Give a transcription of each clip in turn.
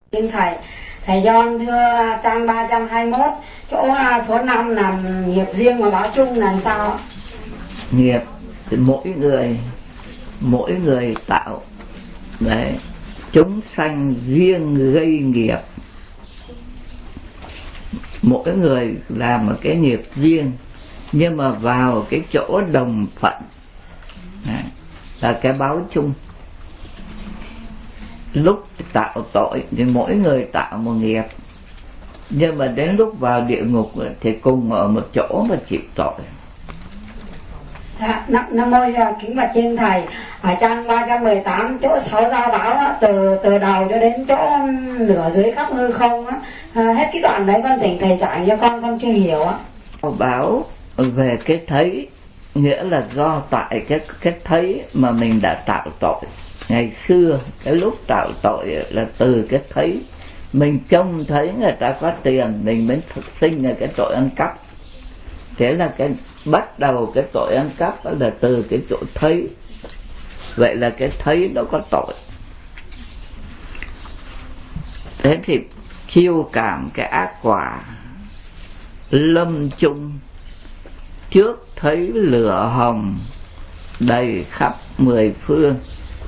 Xin thầy John thưa trang 321 chỗ số 5 làm nghiệp riêng mà báo chung là sao? Nghiệp thì mỗi người tạo đấy, chúng sanh riêng gây nghiệp, mỗi người làm một cái nghiệp riêng nhưng mà vào cái chỗ đồng phận là cái báo chung. Lúc tạo tội thì mỗi người tạo một nghiệp, nhưng mà đến lúc vào địa ngục thì cùng ở một chỗ mà chịu tội. Nam mô kính bạch trên thầy, ở trang 318 chỗ 6 giao báo từ đầu cho đến chỗ nửa dưới khắp hư không á, hết cái đoạn đấy con thỉnh thầy giải cho con chưa hiểu á. Báo về cái thấy nghĩa là do tại cái thấy mà mình đã tạo tội. Ngày xưa cái lúc tạo tội là từ cái thấy, mình trông thấy người ta có tiền mình mới thực sinh ra cái tội ăn cắp. Thế là cái bắt đầu cái tội ăn cắp là từ cái chỗ thấy. Vậy là cái thấy nó có tội. Thế thì chiêu cảm cái ác quả lâm chung, trước thấy lửa hồng đầy khắp 10 phương,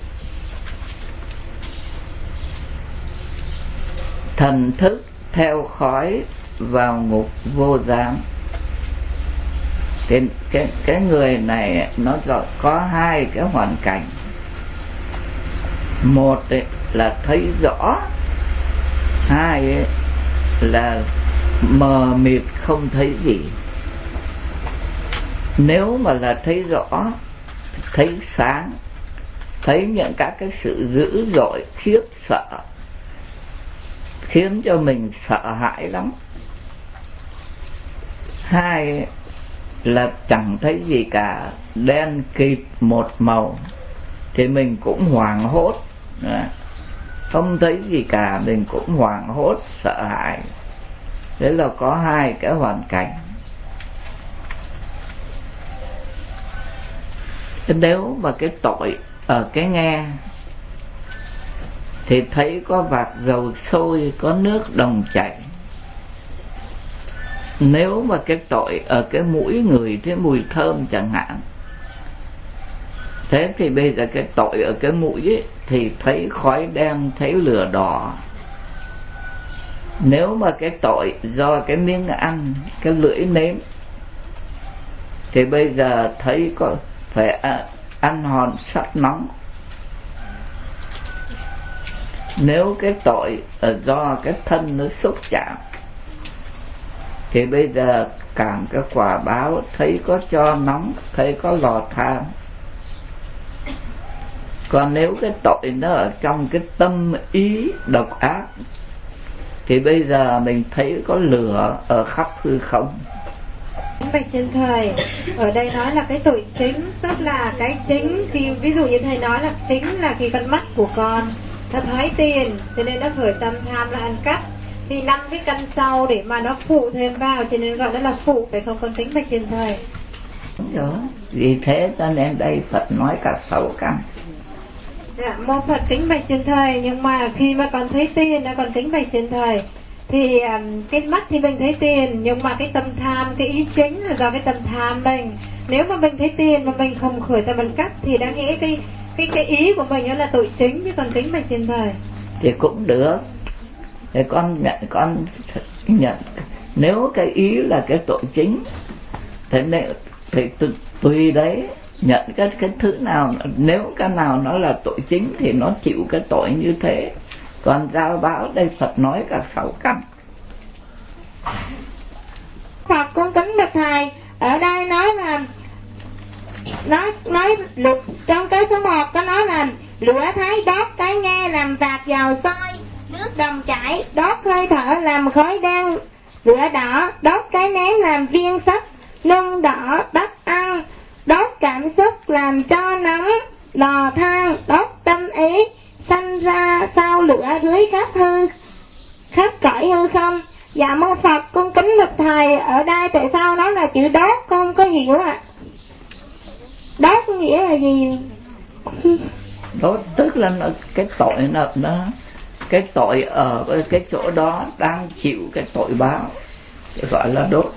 thần thức theo khói vào ngục vô giám. Cái người này nó có hai cái hoàn cảnh. Một là thấy rõ, hai là mờ mịt không thấy gì. Nếu mà là thấy rõ, thấy sáng, thấy những các cái sự dữ dội khiếp sợ khiến cho mình sợ hãi lắm. Hai là chẳng thấy gì cả, đen kịt một màu thì mình cũng hoảng hốt. Không thấy gì cả mình cũng hoảng hốt sợ hãi. Đấy là có hai cái hoàn cảnh. Nếu mà cái tội ở cái nghe thì thấy có vạc dầu sôi, có nước đồng chảy. Nếu mà cái tội ở cái mũi người thấy mùi thơm chẳng hạn, thế thì bây giờ cái tội ở cái mũi ấy, thì thấy khói đen, thấy lửa đỏ. Nếu mà cái tội do cái miếng ăn, cái lưỡi nếm, thì bây giờ thấy có phải ăn hòn sắt nóng. Nếu cái tội do cái thân nó xúc chạm, thì bây giờ cảm cái quả báo thấy có cho nóng, thấy có lò than. Còn nếu cái tội nó ở trong cái tâm ý độc ác, thì bây giờ mình thấy có lửa ở khắp hư không. Bạch trên thầy, ở đây nói là cái tội chính, tức là cái chính thì ví dụ như thầy nói là chính là cái con mắt của con, nó thấy tiền cho nên nó khởi tâm tham là ăn cắp, thì 5 cái căn sau để mà nó phụ thêm vào cho nên gọi nó là phụ, phải không con tính bạch trên thầy? Đúng rồi, vì thế cho nên đây Phật nói cả 6 căn. Dạ, mô Phật kính bạch trên thầy, nhưng mà khi mà con thấy tiền nó còn kính bạch trên thầy, thì cái mắt thì mình thấy tiền, nhưng mà cái tâm tham, cái ý chính là do cái tâm tham mình. Nếu mà mình thấy tiền mà mình không khởi tâm ăn cắp thì đáng nghĩa cái ý của mình đó là tội chính, chứ còn kính bạch trên thầy thì cũng được. Thì con nhận nếu cái ý là cái tội chính, thế nên thì tùy đấy nhận cái thứ nào. Nếu cái nào nó là tội chính thì nó chịu cái tội như thế. Còn giao báo đây Phật nói cả 6 căn. Phật cung kính bạch thầy, ở đây nói là nói luật trong cái số 1 có nói là lửa thái đốt, cái nghe làm vạc dầu sôi, nước đồng chảy, đốt hơi thở làm khói đen lửa đỏ, đốt cái nén làm viên sắt nung đỏ bắt ăn, đốt cảm xúc làm cho nóng lò than, đốt tâm ý sanh ra sao lửa dưới khắp cõi hư không. Dạ mô Phật cung kính bạch thầy, ở đây tại sao nói là chữ đốt không có hiểu ạ? Đốt nghĩa là gì? Đốt tức là cái tội nó cái tội ở cái chỗ đó đang chịu cái tội báo, gọi là đốt.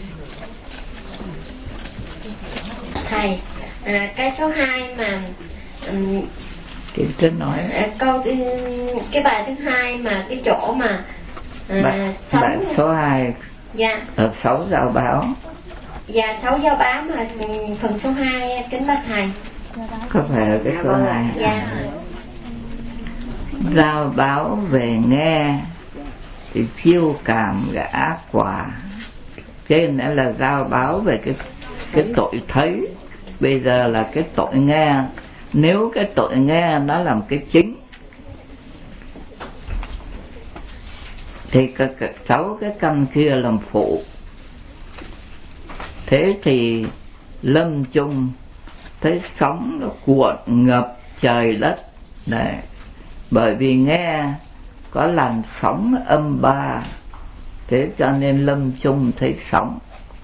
Thầy, cái số 2 mà thì cứ nói cái bài thứ 2 mà cái chỗ mà bài số 2 dạ ở 6 giao báo. Dạ 6 giao báo mà phần số 2 kính bạch thầy. Có phải ở cái số 2? Dạ. Giao báo về nghe thì chiêu cảm gã ác quả. Trên đó là giao báo về cái tội thấy. Bây giờ là cái tội nghe. Nếu cái tội nghe nó làm cái chính thì 6 cái căn kia làm phụ. Thế thì lâm chung thấy sóng nó cuộn ngập trời đất. Đấy. Bởi vì nghe có làn sóng âm 3, thế cho nên lâm chung thấy sóng.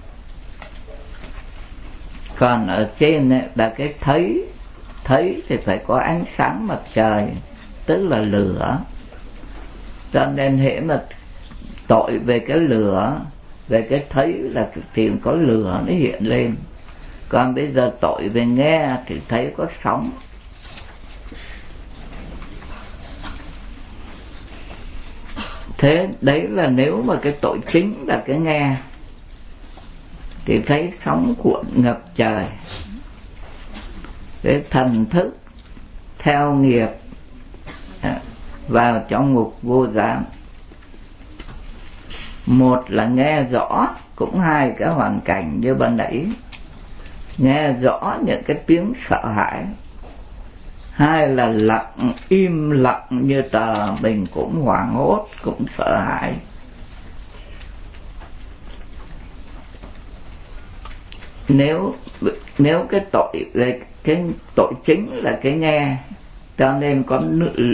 Còn ở trên ấy, là cái thấy thì phải có ánh sáng mặt trời, tức là lửa. Cho nên hễ mà tội về cái lửa, về cái thấy là thì có lửa nó hiện lên. Còn bây giờ tội về nghe thì thấy có sóng. Thế đấy là nếu mà cái tội chính là cái nghe thì thấy sóng cuộn ngập trời. Cái thần thức theo nghiệp vào trong ngục vô giám. Một là nghe rõ, cũng hai cái hoàn cảnh như ban nãy, nghe rõ những cái tiếng sợ hãi. Hai là lặng, im lặng như tờ, mình cũng hoảng hốt, cũng sợ hãi. Nếu cái tội chính là cái nghe, cho nên có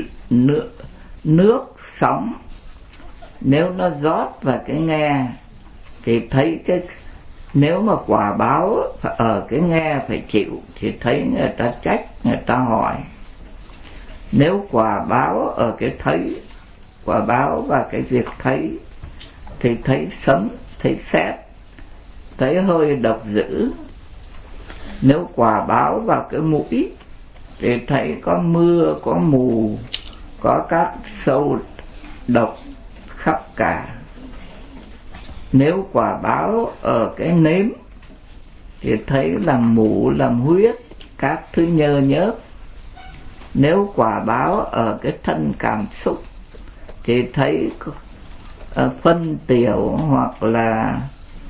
nước sóng. Nếu nó rót vào cái nghe thì thấy nếu mà quả báo ở cái nghe phải chịu thì thấy người ta trách, người ta hỏi. Nếu quả báo ở cái thấy, quả báo và cái việc thấy thì thấy sấm, thấy sét, thấy hơi độc dữ. Nếu quả báo vào cái mũi thì thấy có mưa, có mù, có các sâu độc khắp cả. Nếu quả báo ở cái nếm thì thấy làm mủ, làm huyết, các thứ nhơ nhớp. Nếu quả báo ở cái thân cảm xúc thì thấy phân tiểu, hoặc là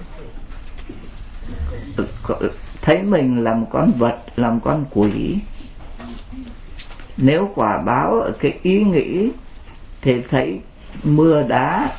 thấy mình làm con vật, làm con quỷ. Nếu quả báo ở cái ý nghĩ thì thấy mưa đá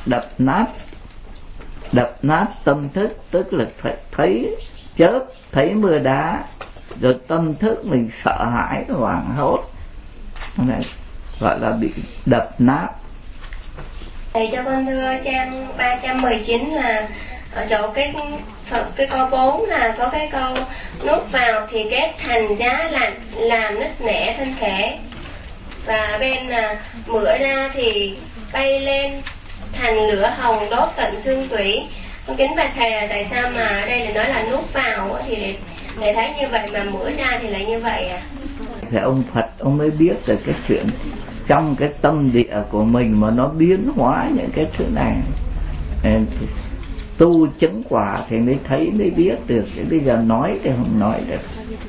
đập nát tâm thức, tức là thấy chớp, thấy mưa đá, rồi tâm thức mình sợ hãi, hoảng hốt, gọi là bị đập nát. Thầy cho con thưa trang 319 là ở chỗ cái câu 4 là có cái câu nuốt vào thì kết thành giá lạnh, làm nứt nẻ thân thể, và bên mửa ra thì bay lên thành lửa hồng đốt tận xương tủy. Con kính bạch thầy là tại sao mà ở đây là nói là nuốt vào thì thầy thấy như vậy, mà mửa ra thì lại như vậy à? Thì ông Phật ông mới biết được cái chuyện trong cái tâm địa của mình mà nó biến hóa những cái thứ này. Tu chứng quả thì mới thấy, mới biết được. Chứ bây giờ nói thì không nói được.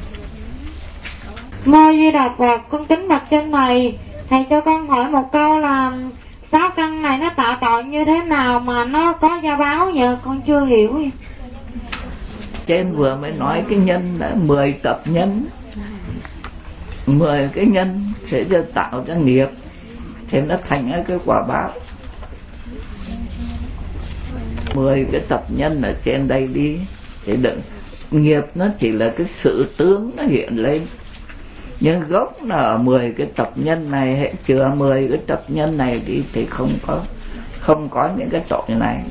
Mô Di Đà Phật, con kính bạch trên thầy. Thầy cho con hỏi một câu là 6 căn này nó tạo tội như thế nào mà nó có gia báo vậy? Con chưa hiểu vậy. Trên vừa mới nói cái nhân đã 10 tập nhân, 10 cái nhân sẽ tạo ra nghiệp thì nó thành cái quả báo. 10 cái tập nhân ở trên đây đi thì đừng, nghiệp nó chỉ là cái sự tướng nó hiện lên, nhưng gốc là ở 10 cái tập nhân này. Hệ chừa 10 cái tập nhân này đi thì không có những cái tội này.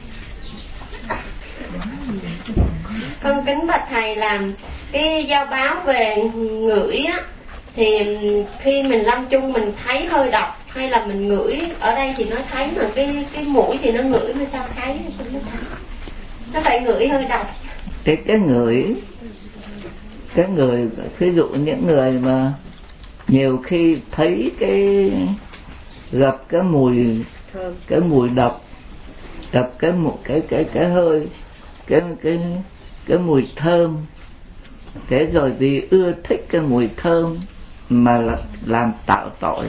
Con kính bạch thầy, làm cái giao báo về ngửi á, thì khi mình lâm chung mình thấy hơi độc hay là mình ngửi ở đây thì nó thấy, mà cái mũi thì nó ngửi mà sao thấy không có thấy, nó phải ngửi hơi độc. Cái người ví dụ những người mà nhiều khi thấy gặp cái mùi thơm, cái mùi độc, gặp cái hơi cái mùi thơm, thế rồi vì ưa thích cái mùi thơm mà làm tạo tội.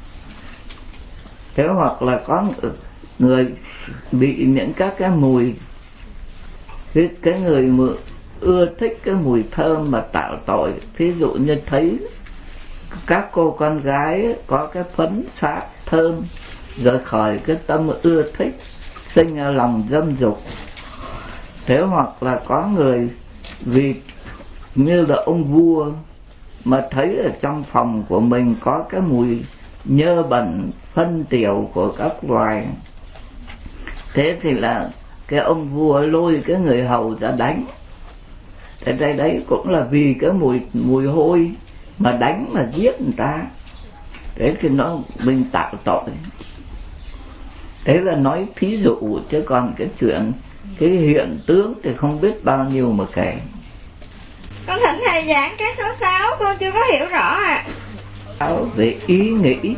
Thế hoặc là có người bị những các cái mùi, cái người mà ưa thích cái mùi thơm mà tạo tội. Ví dụ như thấy các cô con gái có cái phấn xát thơm rồi khỏi cái tâm ưa thích, sinh ra lòng dâm dục. Thế hoặc là có người vì như là ông vua mà thấy ở trong phòng của mình có cái mùi nhơ bẩn phân tiểu của các loài, thế thì là cái ông vua lôi cái người hầu ra đánh. Thế đây đấy cũng là vì cái mùi hôi mà đánh mà giết người ta. Thế thì mình tạo tội. Thế là nói thí dụ, chứ còn cái chuyện cái hiện tướng thì không biết bao nhiêu mà kể. Con thỉnh thầy giảng cái số 6, con chưa có hiểu rõ ạ. Về ý nghĩ,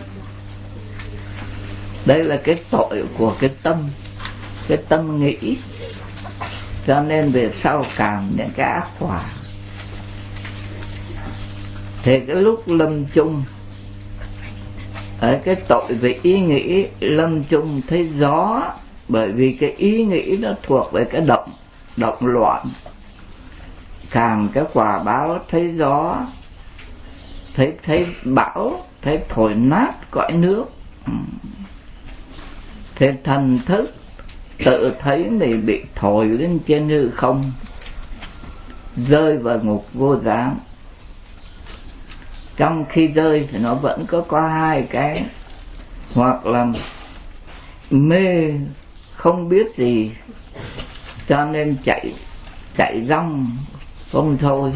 đây là cái tội của cái tâm nghĩ, cho nên về sau cảm những cái ác quả. Thì cái lúc lâm chung, ở cái tội về ý nghĩ, lâm chung thấy gió, bởi vì cái ý nghĩ nó thuộc về cái động loạn. Cảm cái quả báo thấy gió, thấy bão, thấy thổi nát cõi nước. Thế thần thức tự thấy mình bị thổi lên trên hư không, rơi vào ngục vô gián. Trong khi rơi thì nó vẫn có hai cái, hoặc là mê không biết gì cho nên chạy rong không thôi,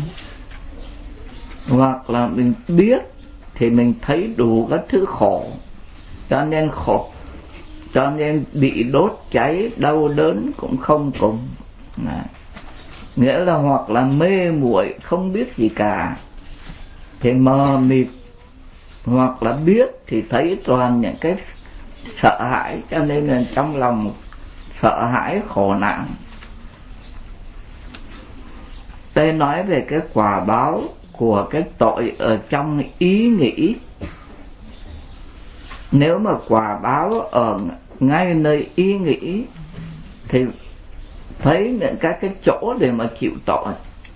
hoặc là mình biết thì mình thấy đủ các thứ khổ, cho nên bị đốt cháy đau đớn cũng không cùng. Nghĩa là hoặc là mê muội không biết gì cả thì mờ mịt, hoặc là biết thì thấy toàn những cái sợ hãi, cho nên là trong lòng sợ hãi khổ nạn. Đây nói về cái quả báo của cái tội ở trong ý nghĩ. Nếu mà quả báo ở ngay nơi ý nghĩ thì thấy những các cái chỗ để mà chịu tội.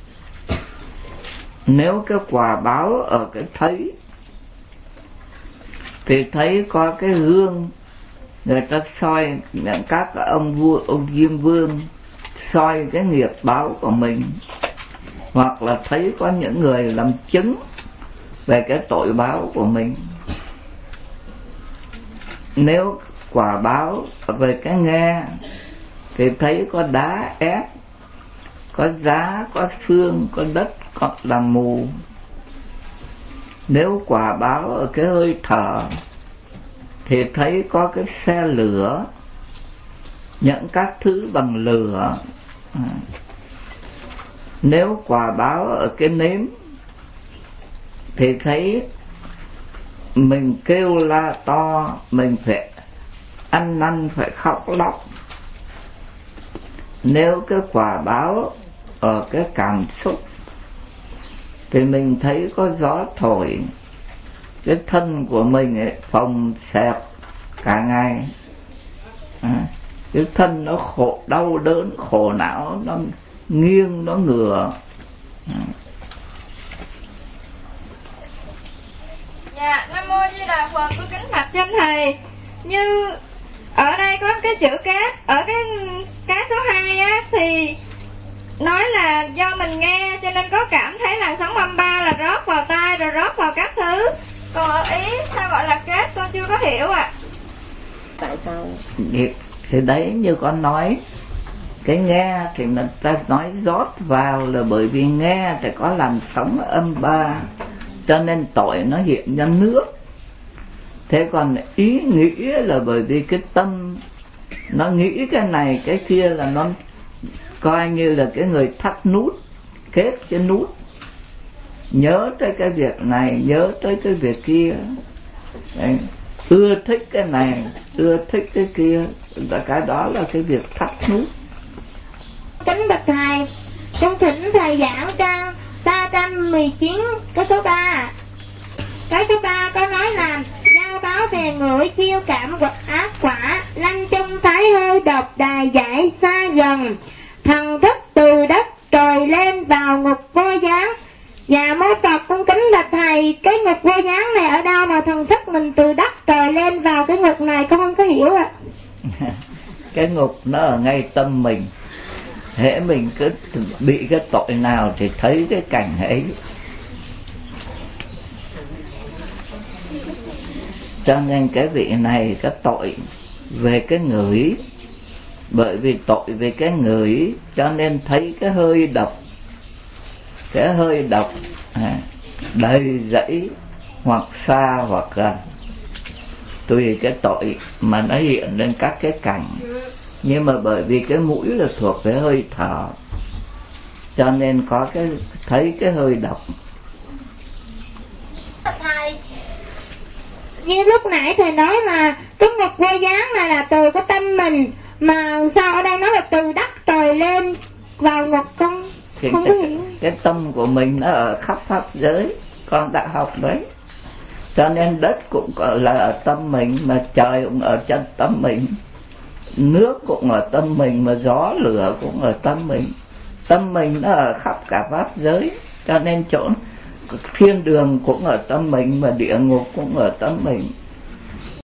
Nếu cái quả báo ở cái thấy thì thấy có cái gương, người ta soi những các ông vua, ông Diêm Vương soi cái nghiệp báo của mình, hoặc là thấy có những người làm chứng về cái tội báo của mình. Nếu quả báo về cái nghe thì thấy có đá ép, có giá, có xương, có đất, có là mù. Nếu quả báo ở cái hơi thở thì thấy có cái xe lửa, những các thứ bằng lửa. Nếu quả báo ở cái nếm thì thấy mình kêu la to, mình phải ăn năn, phải khóc lóc. Nếu cái quả báo ở cái cảm xúc thì mình thấy có gió thổi, cái thân của mình ấy phồng xẹp cả ngày. Cái thân nó khổ, đau đớn, khổ não, nó nghiêng, nó ngửa. Dạ, Nam Mô Di Đà Phật, con kính bạch chân thầy. Như ở đây có cái chữ cát, ở cái số 2 á, thì nói là do mình nghe cho nên có cảm thấy làn sóng âm 3 là rót vào tai rồi rót vào các thứ. Còn ở ý sao gọi là cát con chưa có hiểu ạ. Tại sao? Thì đấy, như con nói, cái nghe thì người ta nói rót vào là bởi vì nghe thì có làn sóng âm 3, cho nên tội nó hiện ra nước. Thế còn ý nghĩ là bởi vì cái tâm nó nghĩ cái này cái kia, là nó coi như là cái người thắt nút, kết cái nút, nhớ tới cái việc này, nhớ tới cái việc kia. Đấy. Ưa thích cái này, ưa thích cái kia, là cái đó là cái việc thắt nút. Kính bạch thầy, con thỉnh thầy giảng trang 319 cái số 3. Cái số 3 có nói là giao báo về ngửi chiêu cảm hoặc ác quả, lanh chung thái hơi độc đài giải xa gần, thần thức từ đất trời lên vào ngục vô gián. Dạ mô Phật, con kính bạch thầy, cái ngục vô gián này ở đâu mà thần thức mình từ đất trời lên vào cái ngục này con không có hiểu ạ. Cái ngục nó ở ngay tâm mình. Hễ mình cứ bị cái tội nào thì thấy cái cảnh ấy. Cho nên cái vị này cái tội về cái ngửi, bởi vì tội về cái ngửi cho nên thấy cái hơi độc. Cái hơi độc đầy dẫy hoặc xa hoặc gần, tùy cái tội mà nó hiện lên các cái cảnh. Nhưng mà bởi vì cái mũi là thuộc về hơi thở, cho nên có cái thấy cái hơi độc. Thầy, như lúc nãy thầy nói là cái ngục vô gián này là từ cái tâm mình, mà sao ở đây nói là từ đất trời lên vào ngục, con không có hiểu. Cái tâm của mình nó ở khắp pháp giới, con đã học đấy. Cho nên đất cũng là ở tâm mình, mà trời cũng ở chân tâm mình, nước cũng ở tâm mình, mà gió lửa cũng ở tâm mình. Tâm mình nó ở khắp cả pháp giới, cho nên chỗ thiên đường cũng ở tâm mình, mà địa ngục cũng ở tâm mình.